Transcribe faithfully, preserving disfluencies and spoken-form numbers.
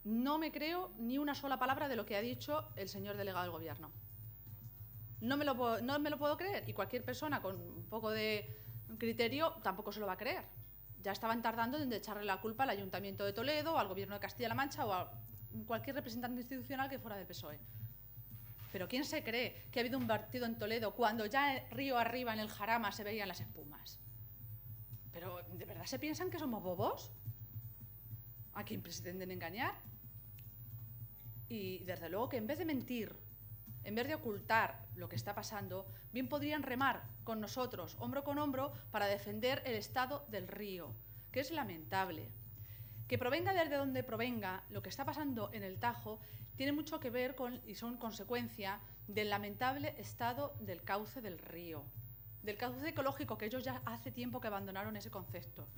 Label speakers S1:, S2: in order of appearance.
S1: no me creo ni una sola palabra de lo que ha dicho el señor delegado del Gobierno. No me lo puedo, no me lo puedo creer, y cualquier persona con un poco de criterio tampoco se lo va a creer. Ya estaban tardando en echarle la culpa al Ayuntamiento de Toledo, al Gobierno de Castilla-La Mancha o a cualquier representante institucional que fuera del P S O E. Pero ¿quién se cree que ha habido un partido en Toledo cuando ya río arriba en el Jarama se veían las espumas? ¿Pero de verdad se piensan que somos bobos? ¿A quién pretenden engañar? Y desde luego que en vez de mentir, en vez de ocultar lo que está pasando, bien podrían remar con nosotros, hombro con hombro, para defender el estado del río, que es lamentable. Que provenga desde donde provenga, lo que está pasando en el Tajo tiene mucho que ver con, y son consecuencia del lamentable estado del cauce del río, del cauce ecológico, que ellos ya hace tiempo que abandonaron ese concepto.